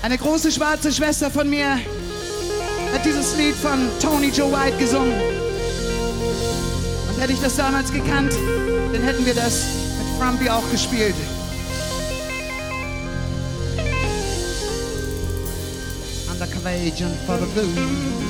Eine große schwarze Schwester von mir hat dieses Lied von Tony Joe White gesungen. Und hätte ich das damals gekannt, dann hätten wir das mit Frumpy auch gespielt. Undercover agent for the blues.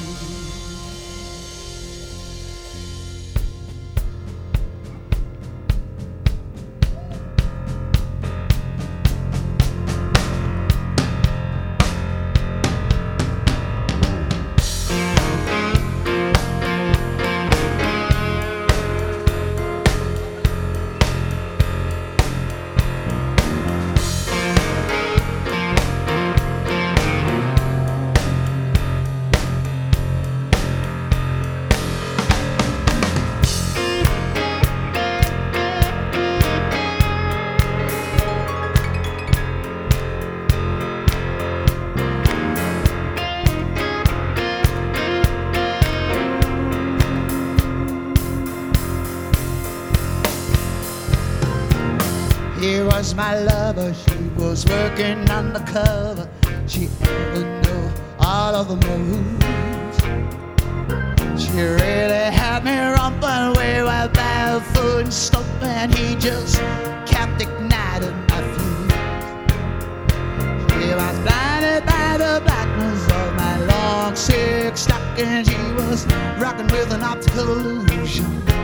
Here was my lover, she was working undercover. She even knew all of the moves. She really had me romping, we were barefoot and stomping. He just kept igniting my fuse. She was blinded by the blackness of my long six stockings. She was rocking with an optical illusion.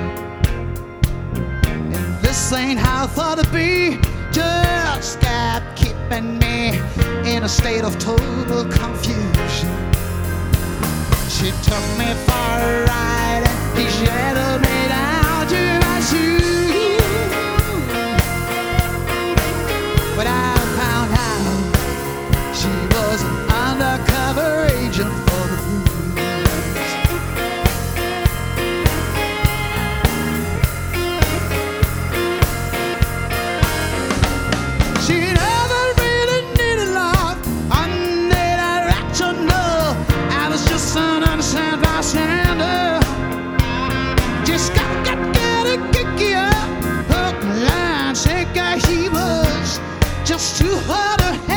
This ain't how I thought it'd be. Just kept keeping me in a state of total confusion. She took me for a ride and she shadowed me down to my shoes. But I found out she was an undercover agent for the blues. She never really needed love. I need a rational. I was just an unsand bystander. Just get a kick up, hook, line, sinker. He was just too hard to handle.